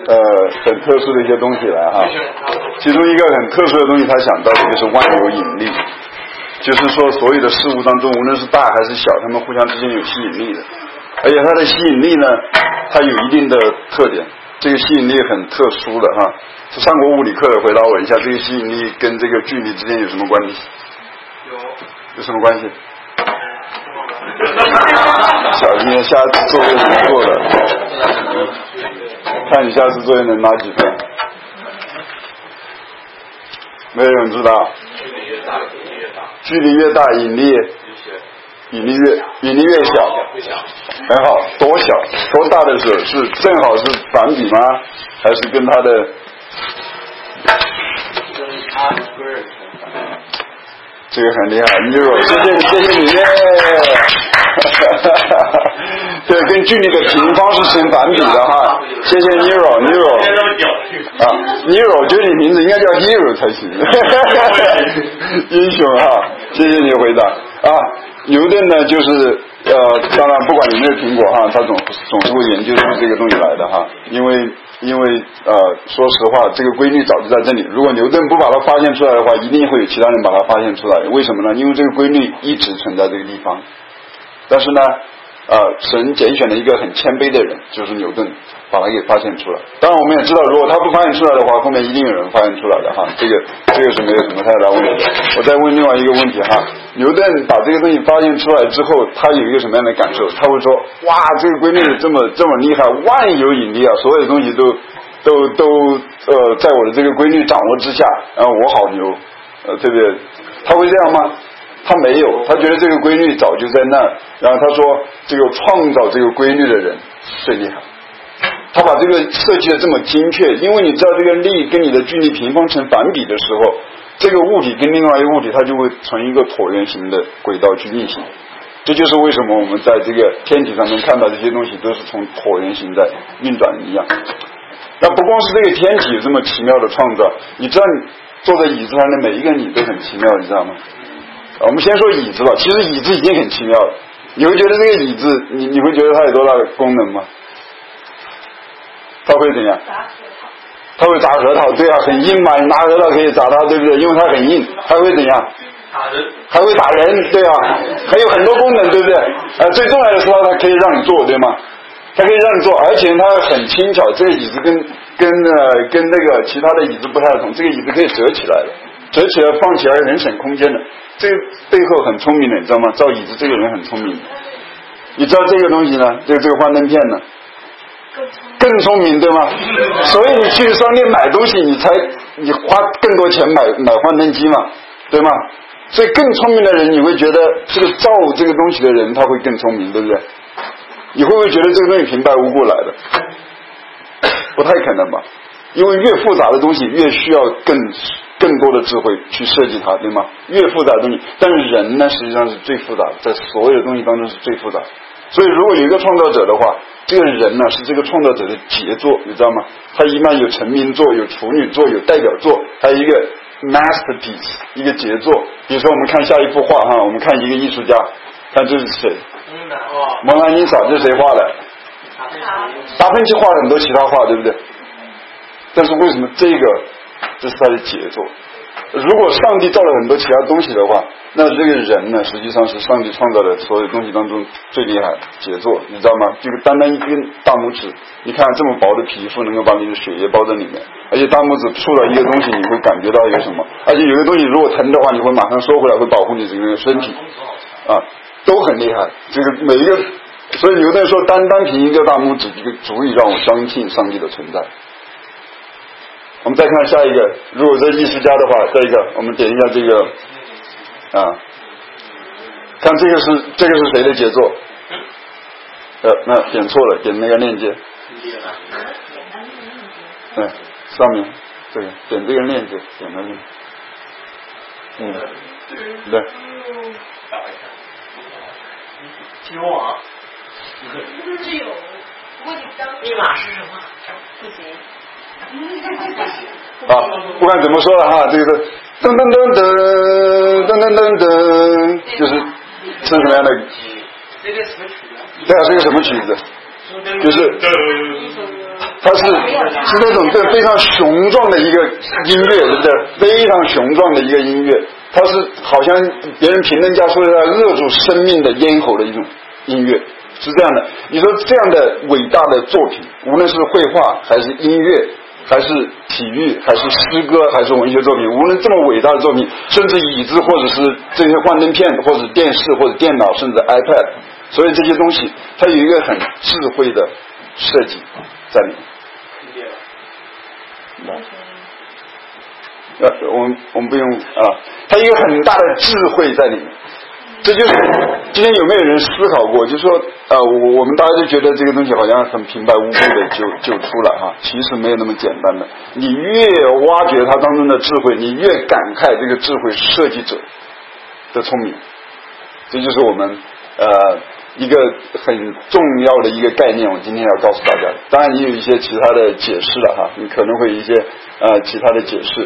很特殊的一些东西来哈。其中一个很特殊的东西，他想到的就是万有引力，就是说所有的事物当中，无论是大还是小，它们互相之间有吸引力的，而且它的吸引力呢，它有一定的特点，这个吸引力很特殊的哈。上过物理课的回答我一下，这个吸引力跟这个距离之间有什么关系？有什么关系？小心下次作业能做的，看你下次作业能拿几分？没有人知道。距离越大，引力越小。很好，多小？多大的时候是正好是反比吗？还是跟它的？这个很厉害 ，Nero， 谢谢你耶！对，跟距离的平方是成反比的哈。谢谢 Nero 啊 ，Nero 就是你名字应该叫 Hero 才行，英雄哈。谢谢你回答啊。牛顿呢，就是当然不管有没有苹果哈，他总是会研究出这个东西来的哈，因为说实话，这个规律早就在这里。如果牛顿不把它发现出来的话，一定会有其他人把它发现出来。为什么呢？因为这个规律一直存在这个地方。但是呢，神拣选了一个很谦卑的人，就是牛顿，把它给发现出来。当然我们也知道，如果他不发现出来的话，后面一定有人发现出来的哈。这个是没有什么太大问题的。我再问另外一个问题哈，牛顿把这个东西发现出来之后，他有一个什么样的感受？他会说：哇，这个规律这么厉害，万有引力啊，所有的东西都在我的这个规律掌握之下，然后我好牛，对不对？他会这样吗？他没有，他觉得这个规律早就在那儿，然后他说这个创造这个规律的人最厉害，他把这个设计的这么精确，因为你知道这个力跟你的距离平方成反比的时候，这个物体跟另外一个物体它就会从一个椭圆形的轨道去运行，这就是为什么我们在这个天体上面看到这些东西都是从椭圆形在运转一样。那不光是这个天体有这么奇妙的创造，你知道你坐在椅子上的每一个你都很奇妙，你知道吗？我们先说椅子吧，其实椅子已经很奇妙了。你会觉得这个椅子，你会觉得它有多大的功能吗？它会怎样？它会砸核桃，对啊，很硬嘛，你拿核桃可以砸它，对不对？因为它很硬，还会怎样？还会打人，对啊，还有很多功能，对不对？最重要的是它可以让你坐，对吗？它可以让你坐，而且它很轻巧。这个椅子跟那个其他的椅子不太同，这个椅子可以折起来的，折起来放起来很省空间的。这个背后很聪明的，你知道吗？造椅子这个人很聪明。你知道这个东西呢？这个幻灯片呢？更聪明，对吗？所以你去商店买东西，你花更多钱买幻灯机嘛，对吗？所以更聪明的人，你会觉得这个造这个东西的人他会更聪明，对不对？你会不会觉得这个东西平白无故来的？不太可能吧，因为越复杂的东西越需要更多的智慧去设计它，对吗？越复杂的东西，但是人呢，实际上是最复杂的，在所有的东西当中是最复杂的。所以如果有一个创造者的话，这个人呢是这个创造者的杰作，你知道吗？他一般有成名作，有处女作，有代表作，还有一个 masterpiece， 一个杰作。比如说我们看下一幅画哈，我们看一个艺术家，看这是谁？蒙娜丽莎，这是谁画的？达芬奇画了很多其他画，对不对？但是为什么这是他的杰作？如果上帝造了很多其他东西的话，那这个人呢，实际上是上帝创造的所有东西当中最厉害杰作，你知道吗？这个单单一根大拇指，你看这么薄的皮肤能够把你的血液包在里面，而且大拇指触到一个东西，你会感觉到有什么？而且有个东西如果疼的话，你会马上收回来，会保护你整个身体，都很厉害。这个每一个，所以牛顿说，单凭一个大拇指，这个足以让我相信上帝的存在。我们再看下一个，如果是艺术家的话，下一个我们点一下这个看这个是谁的杰作？那点错了，点那个链接。对，上面这个点这个链接，点那个。对。 提供网。 只有密码是什么？ 不行。 不管怎么说了哈，这个是噔噔噔噔噔噔噔噔，就是什么样的？ 这个什么曲子？ 对啊，这个什么曲子？就是它它是那种非常雄壮的一个音乐，对不对？非常雄壮的一个音乐，它是好像别人评论家说的它扼住生命的咽喉的一种音乐，是这样的。你说这样的伟大的作品，无论是绘画还是音乐还是体育还是诗歌还是文学作品，无论这么伟大的作品，甚至椅子或者是这些幻灯片或者电视或者电脑甚至 iPad， 所以这些东西它有一个很智慧的设计在里面。我们不用啊，它有一个很大的智慧在里面。这就是今天有没有人思考过，就是说我们大家就觉得这个东西好像很平白无故的就出来哈，其实没有那么简单的。你越挖掘它当中的智慧，你越感慨这个智慧设计者的聪明。这就是我们一个很重要的一个概念，我今天要告诉大家。当然也有一些其他的解释了哈，你可能会有一些其他的解释，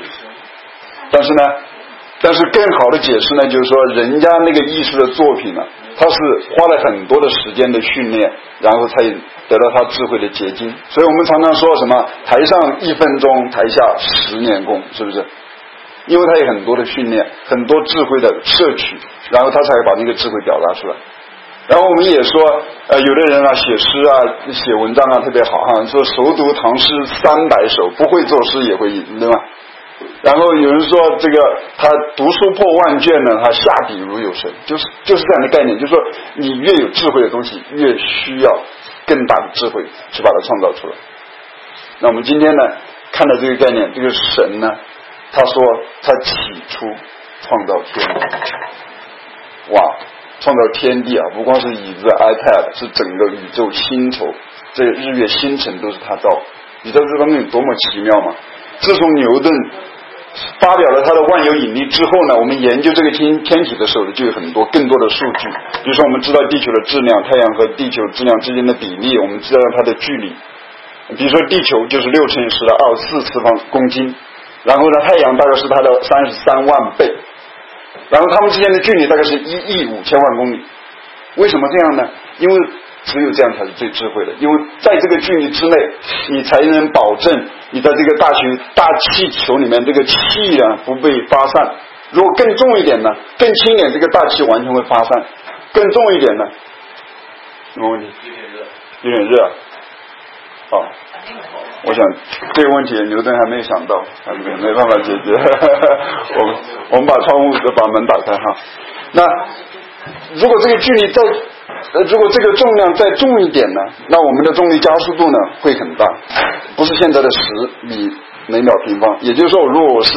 但是更好的解释呢，就是说人家那个艺术的作品呢，他是花了很多的时间的训练，然后才得到他智慧的结晶。所以我们常常说什么台上1分钟，台下10年功，是不是？因为他有很多的训练，很多智慧的摄取，然后他才把那个智慧表达出来。然后我们也说有的人啊写诗啊写文章啊特别好哈，说熟读唐诗300首，不会作诗也会吟，对吧？然后有人说这个他读书破万卷呢，他下笔如有神，就是这样的概念，就是说你越有智慧的东西，越需要更大的智慧去把它创造出来。那我们今天呢看到这个概念，这个神呢，他说他起初创造天地，哇，创造天地啊，不光是椅子 iPad， 是整个宇宙星球，这个日月星辰都是他造。你知道这方面有多么奇妙吗？自从牛顿发表了他的万有引力之后呢，我们研究这个天体的时候就有更多的数据。比如说我们知道地球的质量，太阳和地球质量之间的比例，我们知道它的距离。比如说地球就是6乘10的24次方公斤，然后呢太阳大概是它的33万倍，然后它们之间的距离大概是1亿5千万公里。为什么这样呢？因为只有这样才是最智慧的，因为在这个距离之内，你才能保证你在这个大气球里面这个气呢不被发散。如果更重一点呢，更轻一点，这个大气完全会发散；更重一点呢，什么问题？有点热。好，我想这个问题牛顿还没有想到，没办法解决。我们把窗户把门打开哈。那如果这个距离如果这个重量再重一点呢，那我们的重力加速度呢会很大，不是现在的10米每秒平方。也就是说，如果我是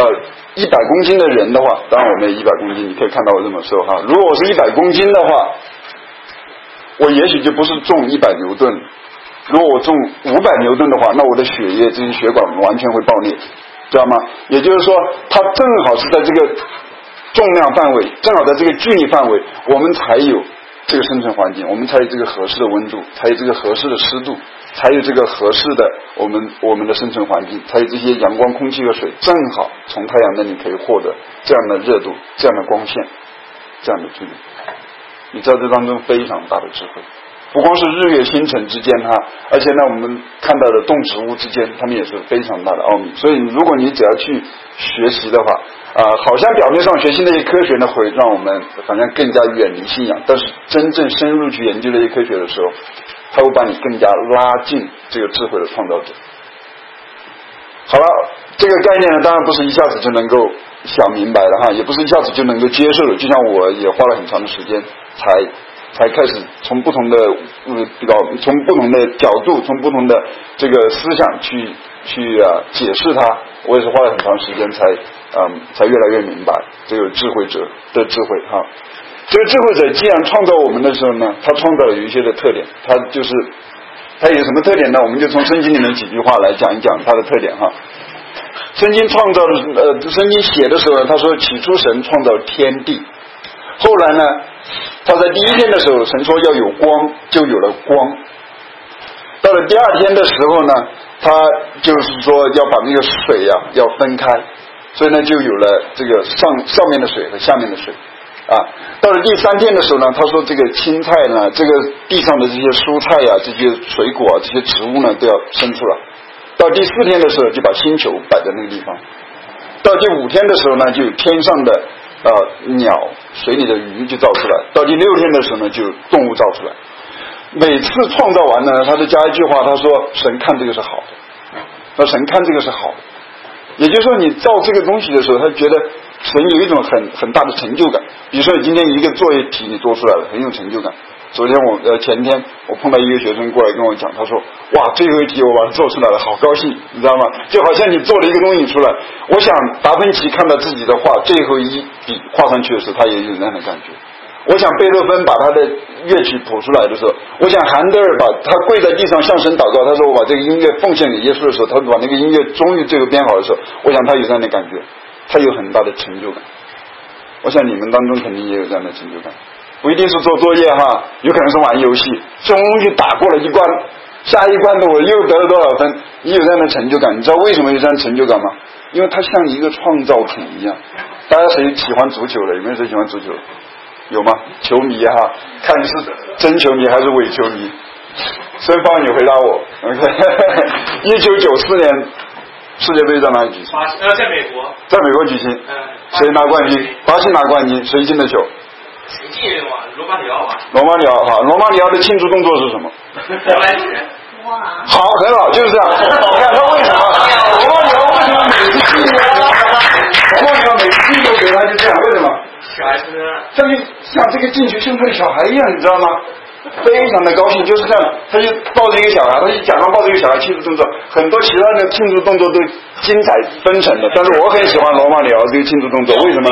100公斤的人的话，当然我没有100公斤，你可以看到我这么瘦哈。如果我是100公斤的话，我也许就不是重100牛顿。如果我重500牛顿的话，那我的血液这些血管完全会爆裂，知道吗？也就是说，它正好是在这个重量范围，正好在这个距离范围，我们才有这个生存环境，我们才有这个合适的温度，才有这个合适的湿度，才有这个合适的我们的生存环境，才有这些阳光、空气和水，正好从太阳那里可以获得这样的热度、这样的光线、这样的距离。你知道这当中非常大的智慧，不光是日月星辰之间而且呢我们看到的动植物之间，它们也是非常大的奥秘。所以如果你只要去学习的话好像表面上学习那些科学呢会让我们好像更加远离信仰，但是真正深入去研究这些科学的时候，它会把你更加拉近这个智慧的创造者。好了，这个概念呢当然不是一下子就能够想明白的也不是一下子就能够接受的，就像我也花了很长的时间才开始从不同的从不同的角度，从不同的这个思想去解释它。我也是花了很长时间才越来越明白这个智慧者的智慧这个智慧者既然创造我们的时候呢，他创造了有一些的特点，他有什么特点呢？我们就从圣经里面几句话来讲一讲他的特点圣经创造的圣经写的时候他说起初神创造天地，后来呢他在第一天的时候神说要有光，就有了光。到了第二天的时候呢，他就是说要把那个水要分开，所以呢就有了这个上面的水和下面的水。 到了第3天的时候呢，他说这个青菜呢，这个地上的这些蔬菜呀、这些水果啊、这些植物呢都要生出来。到第4天的时候就把星球摆在那个地方。到第5天的时候呢，就天上的鸟、水里的鱼就造出来。到第6天的时候呢，就动物造出来。每次创造完呢，他就加一句话，他说神看这个是好的，那神看这个是好的。也就是说，你造这个东西的时候，他觉得神有一种很大的成就感。比如说，你今天一个作业题你做出来了，很有成就感。昨天前天我碰到一个学生过来跟我讲，他说哇，最后一题我把它做出来了，好高兴，你知道吗？就好像你做了一个东西出来。我想达芬奇看到自己的画最后一笔画上去的时候，他也有那样的感觉。我想贝多芬把他的乐曲谱出来的时候，我想韩德尔把他跪在地上向神祷告，他说我把这个音乐奉献给耶稣的时候，他把那个音乐终于最后编好的时候，我想他有这样的感觉，他有很大的成就感。我想你们当中肯定也有这样的成就感，不一定是做作业哈，有可能是玩游戏，终于打过了一关，下一关的我又得了多少分，你有这样的成就感。你知道为什么有这样的成就感吗？因为它像一个创造品一样。大家谁喜欢足球了？有没有谁喜欢足球？有吗？球迷哈，看你是真球迷还是伪球迷？申方，你回答我。1994年世界杯在哪里举行？ 在美国。 在美国举行。谁拿冠军？巴西拿冠军，谁进的球？ 谁进的嘛？罗马里奥吧。 罗马里奥哈，罗马里奥的庆祝动作是什么？ 哇！ 好，很好，就是这样。你看他为什么？罗马里奥为什么每次进球？罗马里奥每次进球给他就这样，为什么？ 小孩子， 他就像这个进去像他的小孩一样，你知道吗？非常的高兴，就是这样，他就抱着一个小孩，他就假装抱着一个小孩庆祝动作。很多其他的庆祝动作都精彩纷呈的，但是我很喜欢罗马里奥这个庆祝动作，为什么？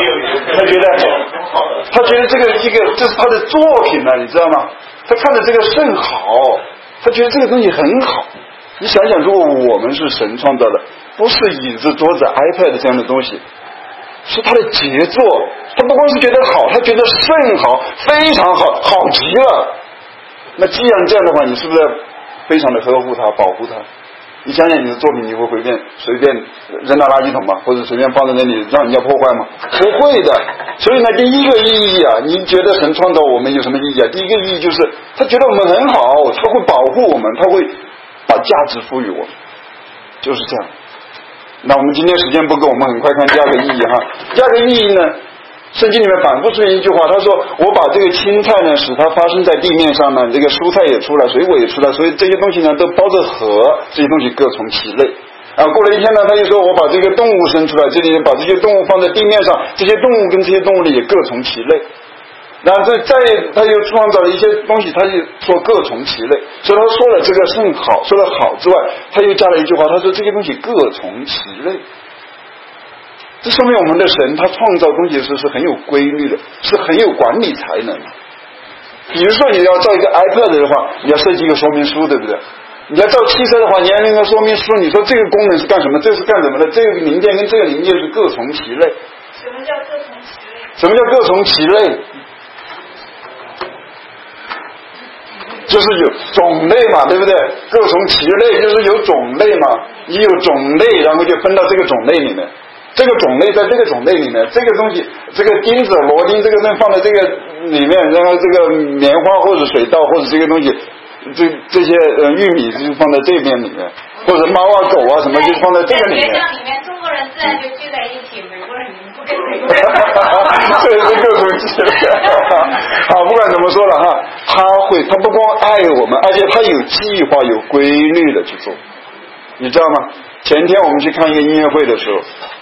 他觉得这是他的作品呢，你知道吗？他看着这个甚好，他觉得这个东西很好。你想想，如果我们是神创造的，不是椅子、桌子、iPad 这样的东西，是他的杰作。他不光是觉得好，他觉得甚好，非常好，好极了。那既然这样的话，你是不是非常的呵护它，保护它？你想想你的作品，你会随便扔到垃圾桶吗？或者随便放在那里让人家破坏吗？不会的。所以呢，第一个意义啊，你觉得神创造我们有什么意义啊？第一个意义就是他觉得我们很好，他会保护我们，他会把价值赋予我们，就是这样。那我们今天时间不够，我们很快看第二个意义哈。第二个意义呢，圣经里面反复出现一句话，他说我把这个青菜呢使它发生在地面上呢，这个蔬菜也出来，水果也出来，所以这些东西呢都包着核，这些东西各从其类。过了一天呢，他就说我把这个动物生出来，这里把这些动物放在地面上，这些动物跟这些动物里也各从其类。然后他又创造了一些东西，他就说各从其类，所以他说了这个甚好，说了好之外，他又加了一句话，他说这些东西各从其类。这说明我们的神他创造东西是很有规律的，是很有管理才能的。比如说你要造一个 iPad 的话，你要设计一个说明书，对不对？你要造汽车的话，你要那个说明书，你说这个功能是干什么，这是干什么的，这个零件跟这个零件是各从其类。 什么叫各从其类？ 什么叫各从其类？就是有种类嘛，对不对？各从其类就是有种类嘛，你有种类，然后就分到这个种类里面。这个种类在这个种类里面，这个东西，这个钉子、螺钉，这个东西放在这个里面，然后这个棉花或者水稻或者这个东西，这些玉米就放在这边里面，或者猫啊狗啊什么就放在这个里面。 在里面，中国人自然就聚在一起，美国人不跟美国人。 这是各种其类。好，不管怎么说了哈，他不光爱我们，而且他有计划、有规律的去做，你知道吗？前天我们去看一个音乐会的时候。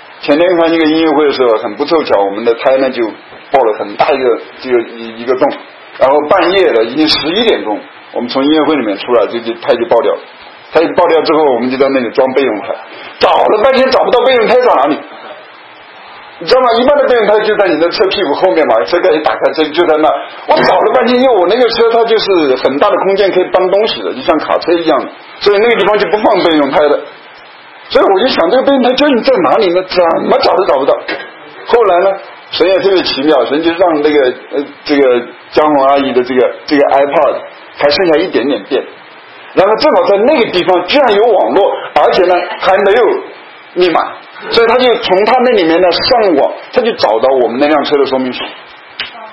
很不凑巧，我们的胎呢就爆了很大一个洞，然后半夜了，已经11点钟，我们从音乐会里面出来，胎就爆掉了。胎爆掉之后，我们就在那里装备用胎，找了半天找不到备用胎在哪里，你知道吗？一般的备用胎就在你的车屁股后面嘛，车盖一打开就在那。我找了半天，因为我那个车它就是很大的空间可以搬东西的，就像卡车一样的，所以那个地方就不放备用胎的。所以我就想这个备用胎究竟在哪里呢？怎么找都找不到。后来呢，神也特别奇妙，神就让这个江红阿姨的这个 iPod 还剩下一点点电，然后正好在那个地方居然有网络，而且呢还没有密码，所以他就从他那里面呢上网，他就找到我们那辆车的说明书。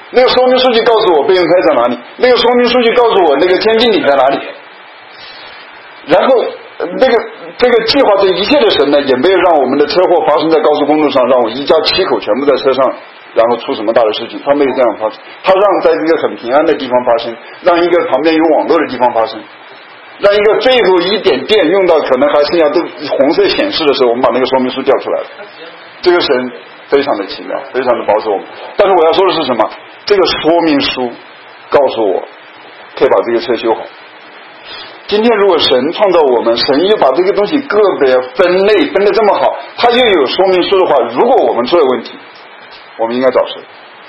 那个说明书就告诉我备用胎在哪里，那个说明书就告诉我那个天经理在哪里。然后这个计划这一切的神呢，也没有让我们的车祸发生在高速公路上，让我一家7口全部在车上，然后出什么大的事情，他没有这样发生。他让在这个很平安的地方发生，让一个旁边有网络的地方发生，让一个最后一点电用到可能还剩下都红色显示的时候，我们把那个说明书调出来了。这个神非常的奇妙，非常的保守我们。但是我要说的是什么？这个说明书告诉我可以把这个车修好。今天如果神创造我们，神又把这个东西个别分类分得这么好，他又有说明书的话，如果我们出了问题，我们应该找谁？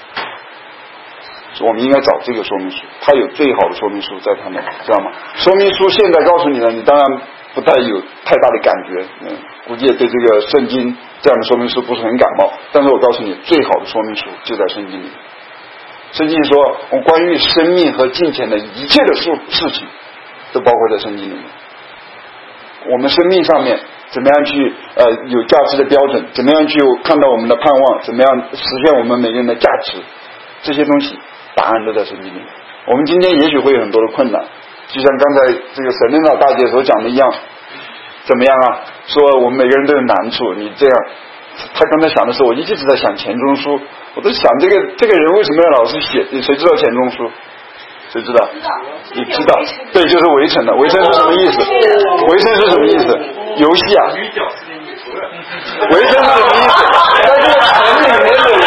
我们应该找这个说明书，他有最好的说明书在他那，知道吗？说明书现在告诉你了，你当然不太有太大的感觉，估计也对这个圣经这样的说明书不是很感冒。但是我告诉你，最好的说明书就在圣经里。圣经说，关于生命和金钱的一切的事情，都包括在圣经里面。我们生命上面怎么样去有价值的标准，怎么样去看到我们的盼望，怎么样实现我们每个人的价值，这些东西答案都在圣经里面。我们今天也许会有很多的困难，就像刚才这个沈领导大姐所讲的一样，怎么样啊？说我们每个人都有难处，你这样，他刚才想的时候，我一直在想钱钟书，我都想这个人为什么要老是写？谁知道钱钟书？谁知道？你知道？对，就是围城的。围城是什么意思？围城是什么意思？游戏啊。围城是什么意思？在这个城里面的人，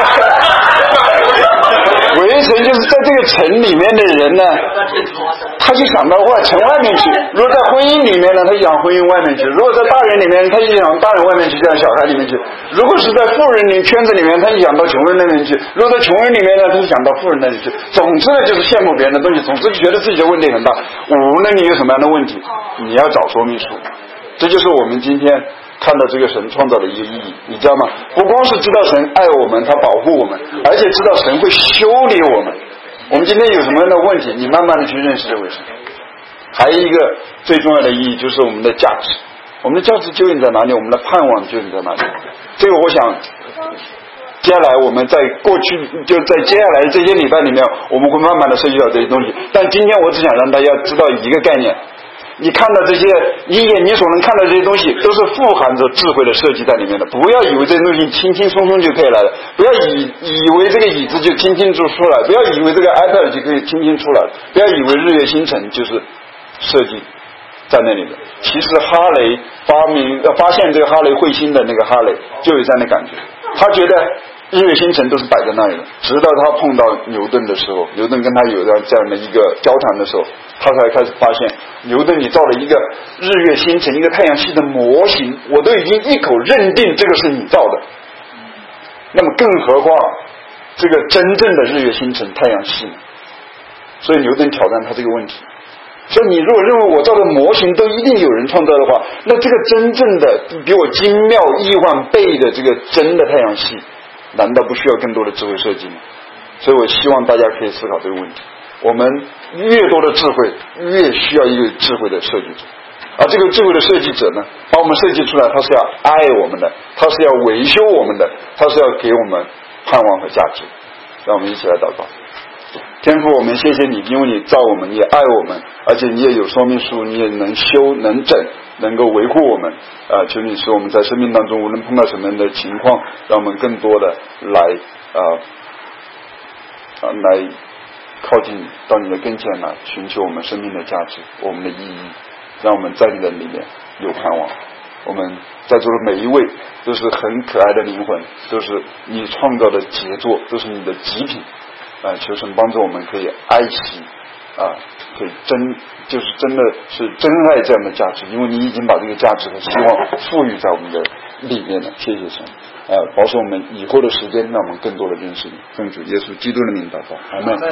围城就是在这个城里面的人呢，他就想到往城外面去。如果在婚姻里面呢，他就想婚姻外面去；如果在大人里面，他就想大人外面去，就像小孩里面去；如果是在富人圈子里面，他就想到穷人那边去；如果在穷人里面呢，他就想到富人那里去。总之呢，就是羡慕别人的东西，总之就觉得自己的问题很大。无论你有什么样的问题，你要找说明书。这就是我们今天看到这个神创造的一个意义，你知道吗？不光是知道神爱我们，他保护我们，而且知道神会修理我们。我们今天有什么样的问题，你慢慢的去认识这位神。还有一个最重要的意义就是我们的价值，我们的价值究竟在哪里？我们的盼望究竟在哪里？这个我想接下来我们在过去就在接下来这些礼拜里面，我们会慢慢的涉及到这些东西。但今天我只想让大家知道一个概念，你看到这些一眼你所能看到这些东西都是富含着智慧的设计在里面的。不要以为这些东西轻轻松松就可以来了，不要以为这个椅子就轻轻就出来，不要以为这个 iPad 就可以轻轻出来，不要以为日月星辰就是设计在那里的。其实哈雷发现这个哈雷彗星的那个哈雷就有这样的感觉，他觉得日月星辰都是摆在那里的，直到他碰到牛顿的时候，牛顿跟他有这样的一个交谈的时候，他才开始发现，牛顿你造了一个日月星辰一个太阳系的模型，我都已经一口认定这个是你造的，那么更何况这个真正的日月星辰太阳系呢？所以牛顿挑战他这个问题，所以你如果认为我造的模型都一定有人创造的话，那这个真正的比我精妙亿万倍的这个真的太阳系，难道不需要更多的智慧设计吗？所以我希望大家可以思考这个问题。我们越多的智慧，越需要一个智慧的设计者，而这个智慧的设计者呢，把我们设计出来，他是要爱我们的，他是要维修我们的，他是要给我们盼望和价值。让我们一起来祷告。天父，我们谢谢你，因为你造我们，你也爱我们，而且你也有说明书，你也能修能整，能够维护我们。求你使我们在生命当中无论碰到什么样的情况，让我们更多的来靠近你，到你的跟前来寻求我们生命的价值，我们的意义，让我们在你的里面有盼望。我们在座的每一位都是很可爱的灵魂，都是你创造的杰作，都是你的极品。求神帮助我们可以爱惜可以就是真的是真爱这样的价值，因为你已经把这个价值和希望赋予在我们的里面了。谢谢神，保守我们以后的时间，让我们更多的认识你。奉主耶稣基督的名祷告，阿们。